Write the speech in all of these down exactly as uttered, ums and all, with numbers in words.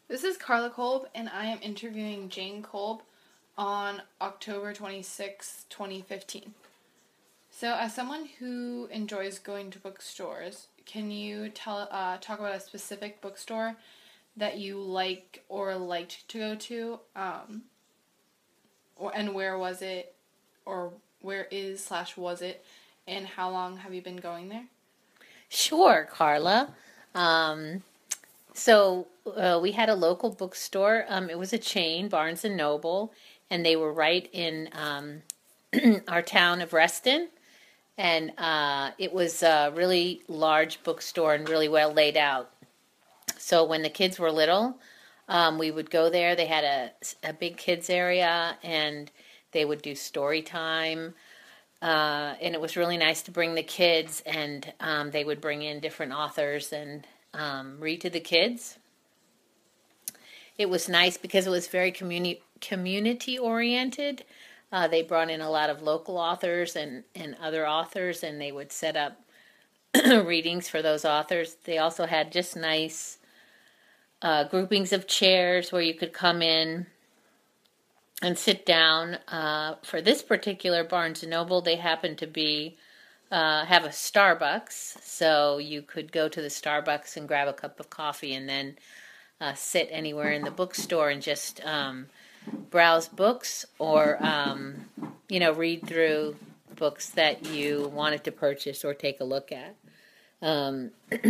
This is Carla Kolb, and I am interviewing Jane Kolb on October twenty-sixth, twenty fifteen. So, as someone who enjoys going to bookstores, can you tell uh, talk about a specific bookstore that you like or liked to go to, um, or and where was it, or where is slash was it, and how long have you been going there? Sure, Carla. Um, so uh, we had a local bookstore. Um, it was a chain, Barnes and Noble, and they were right in um, our town of Reston. And uh, it was a really large bookstore and really well laid out. So when the kids were little, um, we would go there. They had a, a big kids area, and they would do story time. Uh, and it was really nice to bring the kids, and um, they would bring in different authors and um, read to the kids. It was nice because it was very communi- community oriented. Uh, they brought in a lot of local authors and, and other authors, and they would set up readings for those authors. They also had just nice uh, groupings of chairs where you could come in and sit down. Uh, for this particular Barnes and Noble, they happened to be uh, have a Starbucks, so you could go to the Starbucks and grab a cup of coffee, and then uh, sit anywhere in the bookstore and just um, browse books, or um, you know, read through books that you wanted to purchase or take a look at. Um,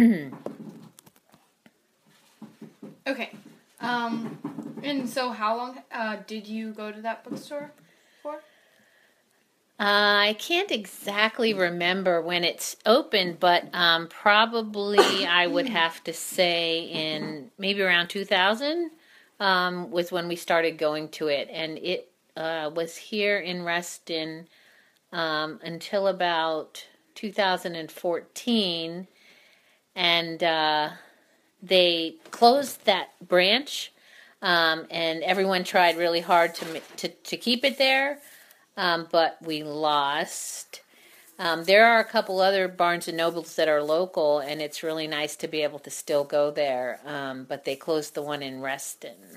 Okay. Um, and so how long uh, did you go to that bookstore for? Uh, I can't exactly remember when it's opened, but um, probably I would have to say in maybe around two thousand um, was when we started going to it. And it uh, was here in Reston um, until about two thousand fourteen. And uh, they closed that branch, um, and everyone tried really hard to, to, to keep it there. Um, but we lost. Um, there are a couple other Barnes and Nobles that are local, and it's really nice to be able to still go there. Um, but they closed the one in Reston.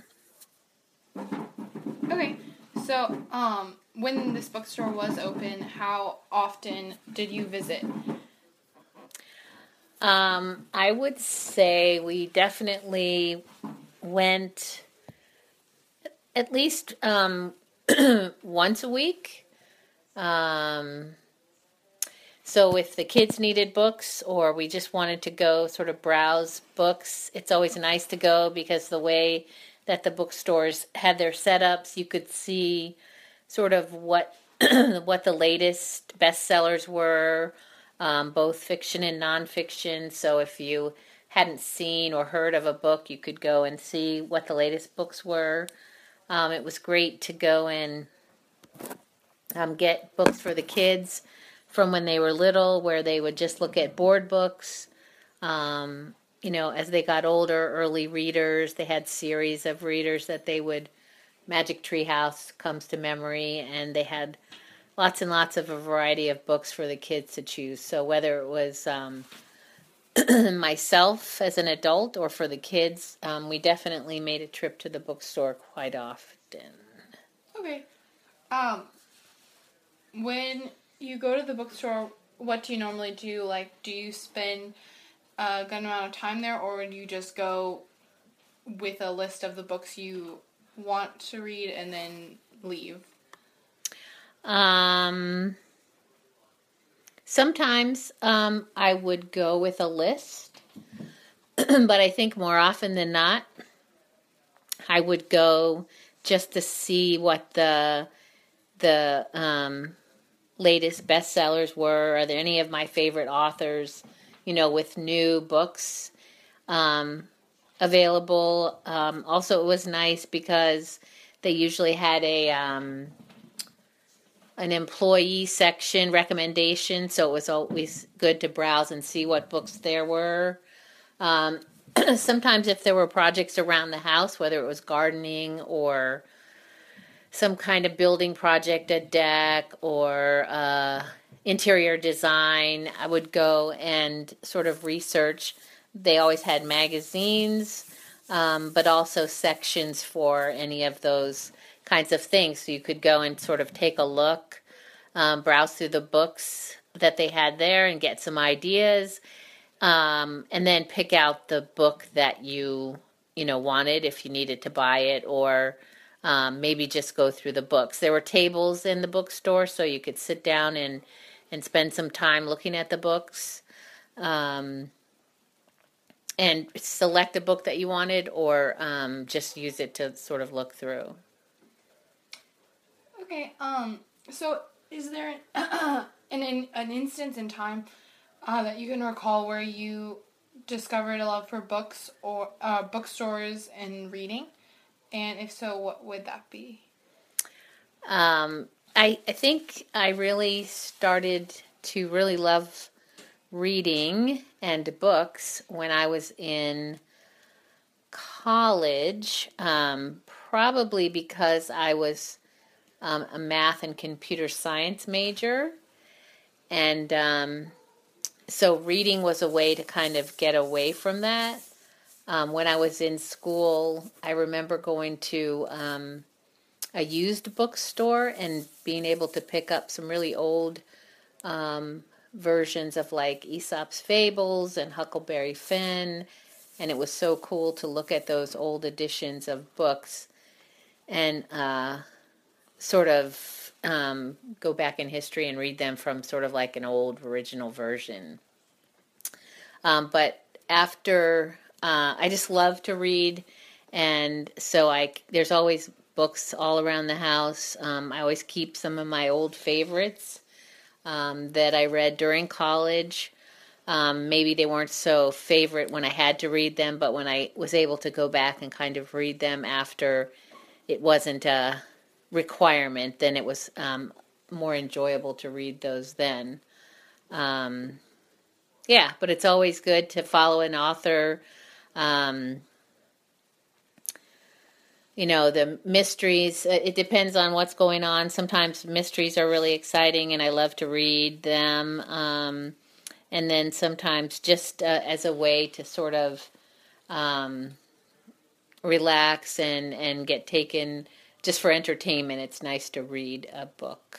Okay. So, um, when this bookstore was open, how often did you visit? Um, I would say we definitely went at least um, once a week. Um, so if the kids needed books, or we just wanted to go sort of browse books, it's always nice to go because the way that the bookstores had their setups, you could see sort of what what the latest bestsellers were, um, both fiction and nonfiction. So if you hadn't seen or heard of a book, you could go and see what the latest books were. Um, it was great to go and um, get books for the kids from when they were little, where they would just look at board books. Um, you know, as they got older, early readers, they had series of readers that they would, Magic Tree House comes to memory, and they had lots and lots of a variety of books for the kids to choose. So whether it was um, myself as an adult or for the kids, um, we definitely made a trip to the bookstore quite often. Okay. Um, when you go to the bookstore, what do you normally do? Like, do you spend a good amount of time there, or do you just go with a list of the books you want to read and then leave? Um, sometimes um, I would go with a list, but I think more often than not, I would go just to see what the the um, latest bestsellers were. Are there any of my favorite authors, you know, with new books um, available? Um, also, it was nice because they usually had a um, an employee section recommendation, so it was always good to browse and see what books there were. Um, sometimes if there were projects around the house, whether it was gardening or some kind of building project, a deck or uh, interior design, I would go and sort of research. They always had magazines um, but also sections for any of those kinds of things. So you could go and sort of take a look, um, browse through the books that they had there and get some ideas, um, and then pick out the book that you you know wanted if you needed to buy it, or um, maybe just go through the books. There were tables in the bookstore, so you could sit down and and spend some time looking at the books. Um, and select a book that you wanted, or um, just use it to sort of look through. Okay. Um. So, is there an an, an instance in time uh, that you can recall where you discovered a love for books or uh, bookstores and reading? And if so, what would that be? Um, I I think I really started to really love reading and books when I was in college, um, probably because I was um, a math and computer science major, and um, so reading was a way to kind of get away from that. Um, when I was in school, I remember going to um, a used bookstore and being able to pick up some really old um, versions of like Aesop's Fables and Huckleberry Finn, and it was so cool to look at those old editions of books and uh, sort of um, go back in history and read them from sort of like an old original version. Um, but after, uh, I just love to read, and so I there's always books all around the house. Um, I always keep some of my old favorites Um, that I read during college. Um, maybe they weren't so favorite when I had to read them, but when I was able to go back and kind of read them after it wasn't a requirement, then it was um, more enjoyable to read those then. Um, yeah, but it's always good to follow an author. Um, You know, the mysteries, it depends on what's going on. Sometimes mysteries are really exciting and I love to read them. Um, and then sometimes just uh, as a way to sort of um, relax and, and get taken just for entertainment, it's nice to read a book.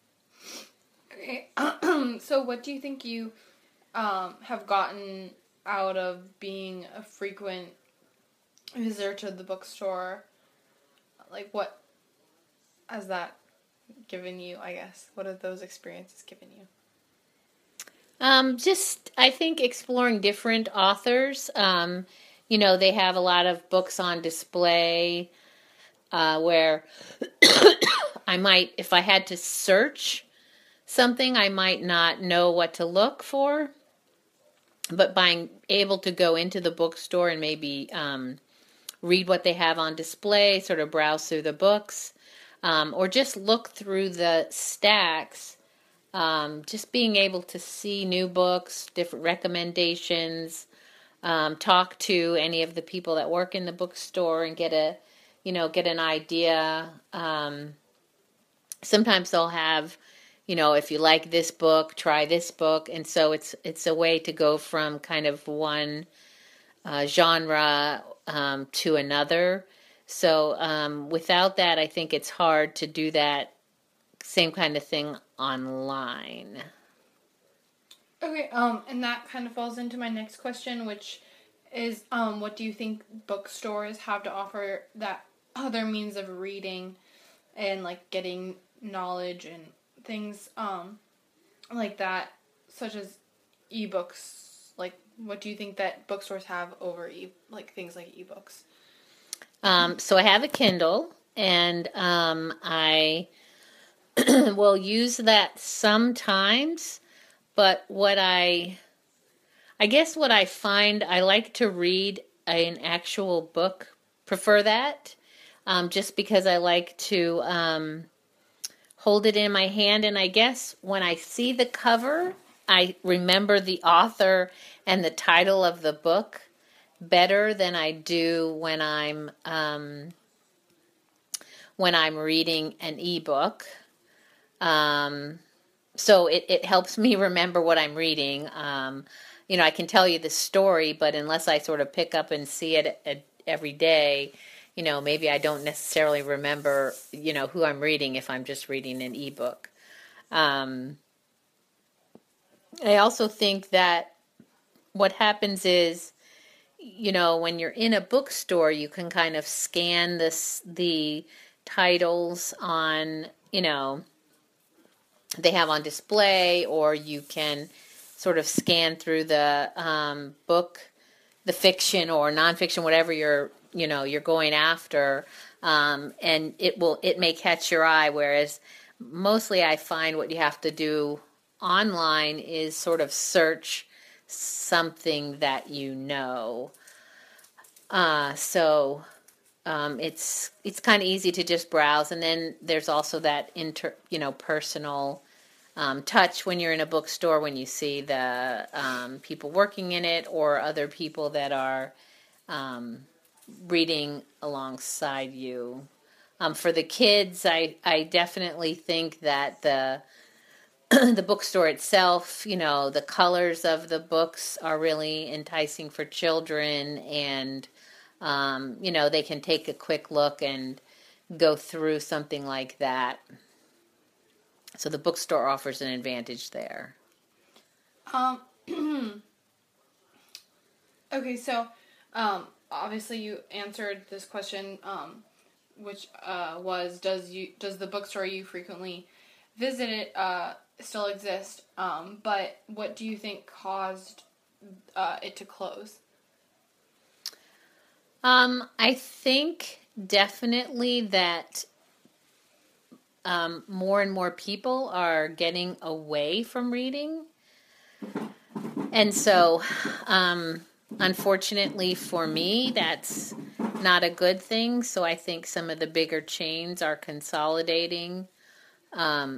Okay. So what do you think you um, have gotten out of being a frequent visitor to the bookstore? Like, what has that given you, I guess? What have those experiences given you? Um, just, I think, exploring different authors. Um, you know, they have a lot of books on display uh, where I might, if I had to search something, I might not know what to look for. But being able to go into the bookstore and maybe um, read what they have on display, sort of browse through the books, um, or just look through the stacks, um, just being able to see new books, different recommendations, um, talk to any of the people that work in the bookstore and get a, you know, get an idea. Um, sometimes they'll have, you know, if you like this book, try this book, and so it's it's a way to go from kind of one uh, genre Um, to another. So um, without that, I think it's hard to do that same kind of thing online. Okay, um, and that kind of falls into my next question, which is, um, what do you think bookstores have to offer that other means of reading and, like, getting knowledge and things, um, like that, such as ebooks? Like, what do you think that bookstores have over, e- like, things like ebooks? Um, so I have a Kindle, and um, I will use that sometimes, but what I, I guess what I find, I like to read an actual book, prefer that, um, just because I like to um, hold it in my hand, and I guess when I see the cover, I remember the author and the title of the book better than I do when I'm um, when I'm reading an ebook. Um, so it, it helps me remember what I'm reading. Um, you know, I can tell you the story, but unless I sort of pick up and see it every day, you know, maybe I don't necessarily remember, you know, who I'm reading if I'm just reading an ebook. Um, I also think that what happens is, you know, when you're in a bookstore, you can kind of scan this the titles on, you know, they have on display, or you can sort of scan through the um, book, the fiction or nonfiction, whatever you're, you know, you're going after, um, and it will it may catch your eye. Whereas mostly, I find what you have to do online is sort of search something that you know. Uh, so um, it's it's kind of easy to just browse, and then there's also that inter you know personal um, touch when you're in a bookstore, when you see the um, people working in it or other people that are um, reading alongside you. Um, for the kids, I I definitely think that the the bookstore itself, you know, the colors of the books are really enticing for children, and um, you know, they can take a quick look and go through something like that. So the bookstore offers an advantage there. Um. Okay, so um, obviously you answered this question, um, which uh, was does you does the bookstore you frequently visit it uh, still exist? Um, but what do you think caused uh, it to close? Um, I think definitely that um, more and more people are getting away from reading. And so, um, unfortunately for me, that's not a good thing. So I think some of the bigger chains are consolidating. Um,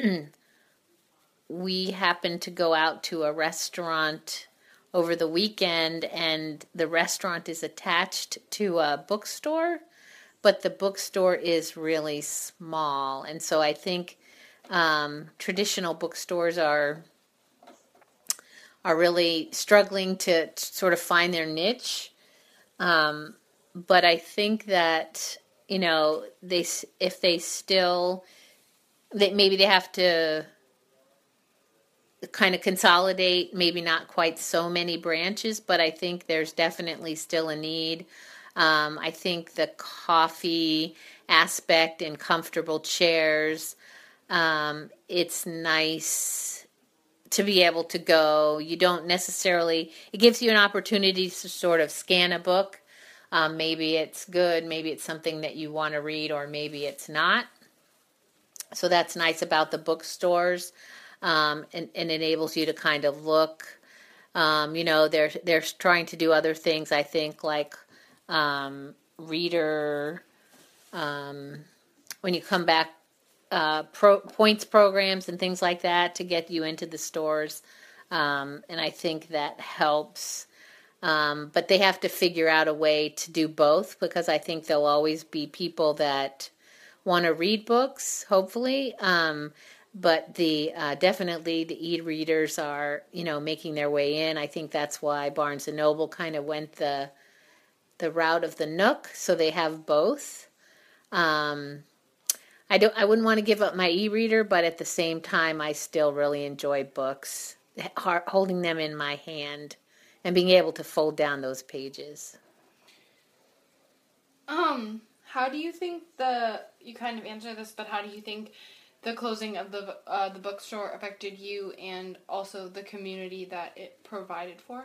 we happened to go out to a restaurant over the weekend, and the restaurant is attached to a bookstore, but the bookstore is really small. And so I think um, traditional bookstores are are really struggling to, to sort of find their niche. Um, but I think that, you know, they if they still, that maybe they have to kind of consolidate, maybe not quite so many branches, but I think there's definitely still a need. Um, I think the coffee aspect and comfortable chairs, um, it's nice to be able to go. You don't necessarily, it gives you an opportunity to sort of scan a book. Um, maybe it's good, maybe it's something that you want to read, or maybe it's not. So that's nice about the bookstores. Um, and, and enables you to kind of look. Um, you know, they're they're trying to do other things, I think, like um, reader, um, when you come back, uh, pro, points programs and things like that to get you into the stores. Um, and I think that helps. Um, but they have to figure out a way to do both, because I think there'll always be people that want to read books, hopefully. Um, But the uh, definitely the e-readers are, you know, making their way in. I think that's why Barnes and Noble kind of went the the route of the Nook, so they have both. Um, I don't. I wouldn't want to give up my e-reader, but at the same time, I still really enjoy books, holding them in my hand and being able to fold down those pages. Um, how do you think the you kind of answered this, but how do you think the closing of the uh, the bookstore affected you and also the community that it provided for?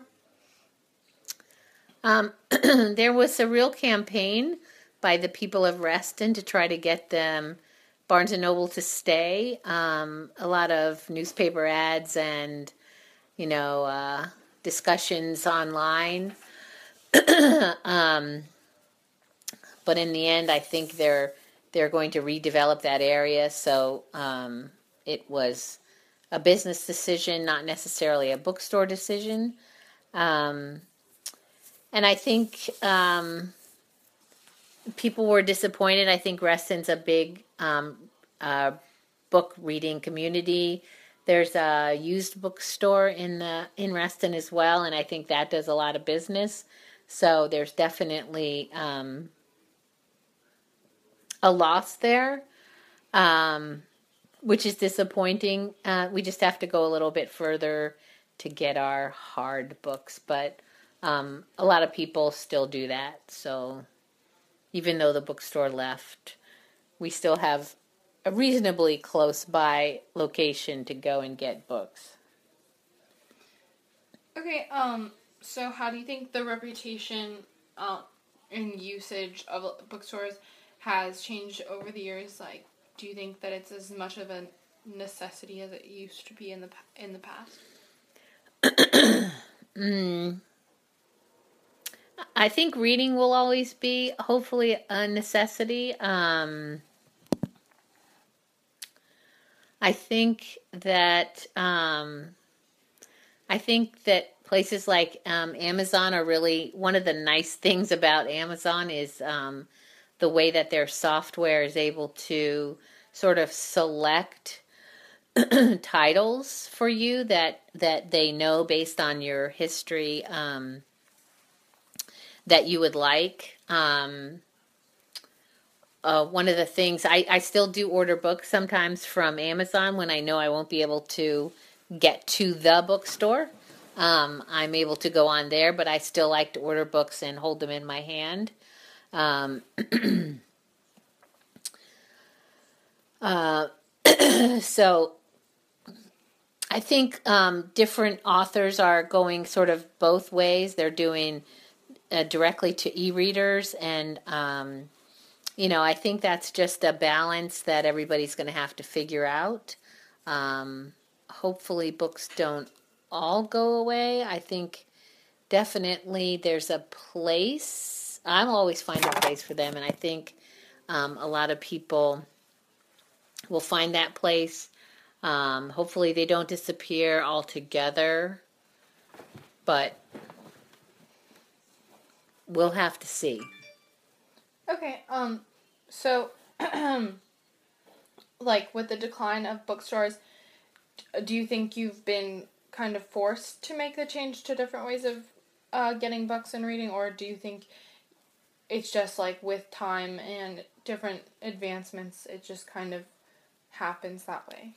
Um, there was a real campaign by the people of Reston to try to get them, Barnes and Noble, to stay. Um, a lot of newspaper ads and, you know, uh, discussions online. um, but in the end, I think they're They're going to redevelop that area, so um, it was a business decision, not necessarily a bookstore decision. Um, and I think um, people were disappointed. I think Reston's a big um, uh, book reading community. There's a used bookstore in the in Reston as well, and I think that does a lot of business. So there's definitely um, a loss there, um, which is disappointing. Uh, we just have to go a little bit further to get our hard books, but um, a lot of people still do that. So even though the bookstore left, we still have a reasonably close by location to go and get books. Okay, um, so how do you think the reputation uh, and usage of bookstores has changed over the years? Like, do you think that it's as much of a necessity as it used to be in the in the past? mm. I think reading will always be, hopefully, a necessity. Um, I think that um, I think that places like um, Amazon are really one of the nice things about Amazon is um, the way that their software is able to sort of select titles for you that that they know based on your history um, that you would like. Um, uh, one of the things I, I still do order books sometimes from Amazon when I know I won't be able to get to the bookstore. Um, I'm able to go on there, but I still like to order books and hold them in my hand. Um, uh, so I think um, different authors are going sort of both ways. They're doing uh, directly to e-readers, and um, you know, I think that's just a balance that everybody's going to have to figure out. Um, hopefully, books don't all go away. I think definitely there's a place. I'll always find a place for them, and I think um, a lot of people will find that place. Um, hopefully, they don't disappear altogether, but we'll have to see. Okay, um, so, like, with the decline of bookstores, do you think you've been kind of forced to make the change to different ways of uh, getting books and reading, or do you think it's just, like, with time and different advancements, it just kind of happens that way?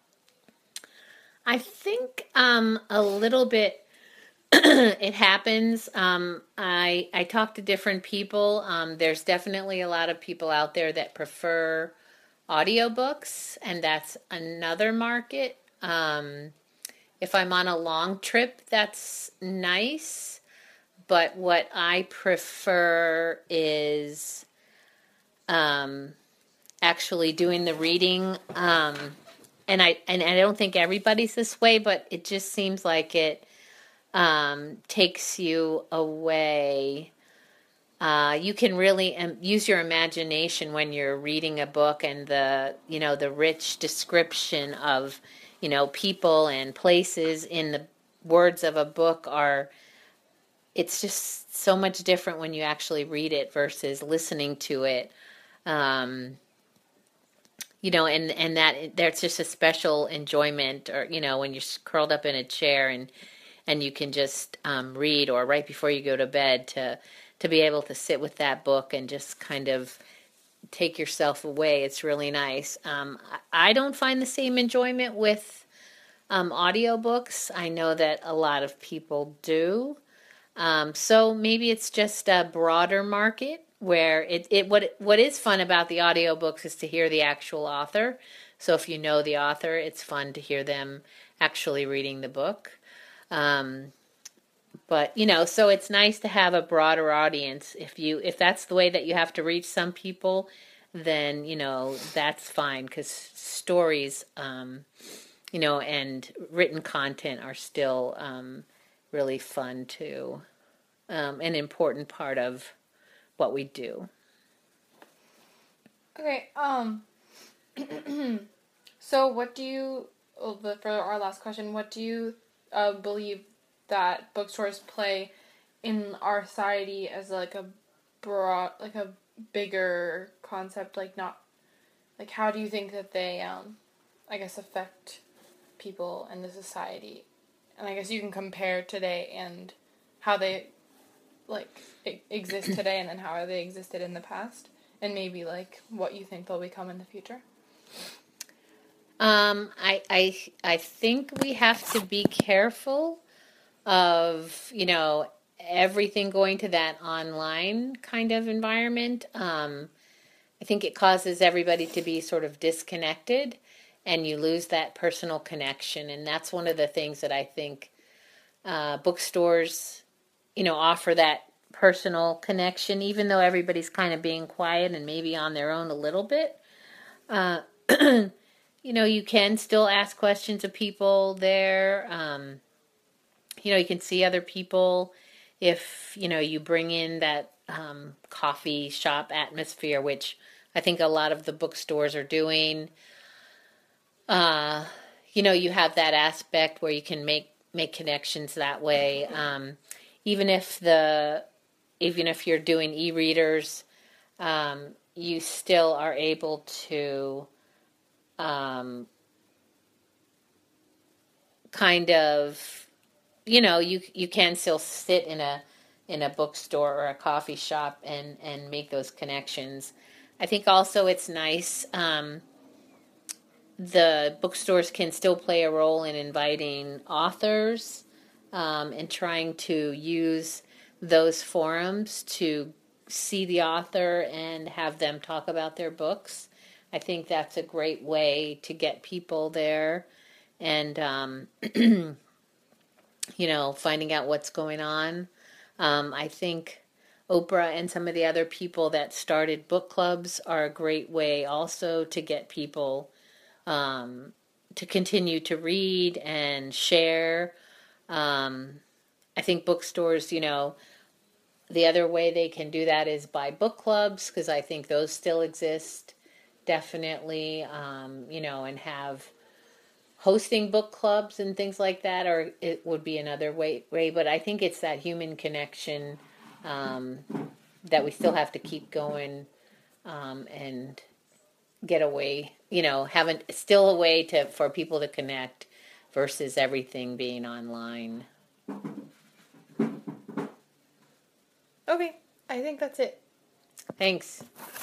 I think um, a little bit it happens. Um, I I talk to different people. Um, there's definitely a lot of people out there that prefer audiobooks, and that's another market. Um, if I'm on a long trip, that's nice. But what I prefer is um, actually doing the reading. Um, and I and I don't think everybody's this way, but it just seems like it um, takes you away. Uh, you can really um, use your imagination when you're reading a book, and the you know the rich description of you know people and places in the words of a book are. It's just so much different when you actually read it versus listening to it. Um, you know, and, and that there's just a special enjoyment, or you know, when you're curled up in a chair and and you can just um, read, or right before you go to bed, to to be able to sit with that book and just kind of take yourself away. It's really nice. Um, I don't find the same enjoyment with um, audiobooks. I know that a lot of people do. Um, so maybe it's just a broader market where it, it what what is fun about the audiobooks is to hear the actual author. So if you know the author, it's fun to hear them actually reading the book. Um, but you know, so it's nice to have a broader audience. If you if that's the way that you have to reach some people, then you know that's fine, because stories, um, you know, and written content are still um, really fun too, um, an important part of what we do. Okay, um, so what do you, oh, the, for our last question, what do you uh, believe that bookstores play in our society as like a broad, like a bigger concept, like not, like how do you think that they, um, I guess, affect people in the society? And I guess you can compare today and how they like e- exist today, and then how they existed in the past, and maybe like what you think they'll become in the future? Um, I, I, I think we have to be careful of, you know, everything going to that online kind of environment. Um, I think it causes everybody to be sort of disconnected and you lose that personal connection. And that's one of the things that I think uh, bookstores, you know, offer that personal connection, even though everybody's kind of being quiet and maybe on their own a little bit. Uh, you know, you can still ask questions of people there. Um, you know, you can see other people if, you know, you bring in that um, coffee shop atmosphere, which I think a lot of the bookstores are doing. Uh, you know, you have that aspect where you can make make connections that way. Um, even if the even if you're doing e-readers, um, you still are able to um, kind of, you know, you you can still sit in a in a bookstore or a coffee shop and and make those connections. I think also it's nice. Um, the bookstores can still play a role in inviting authors um, and trying to use those forums to see the author and have them talk about their books. I think that's a great way to get people there and, um, you know, finding out what's going on. Um, I think Oprah and some of the other people that started book clubs are a great way also to get people um, to continue to read and share. Um, I think bookstores, you know, the other way they can do that is by book clubs, because I think those still exist, definitely, um, you know, and have hosting book clubs and things like that, or it would be another way, way. But I think it's that human connection um, that we still have to keep going um, and get away, you know, having still a way to for people to connect versus everything being online. Okay, I think that's it. Thanks.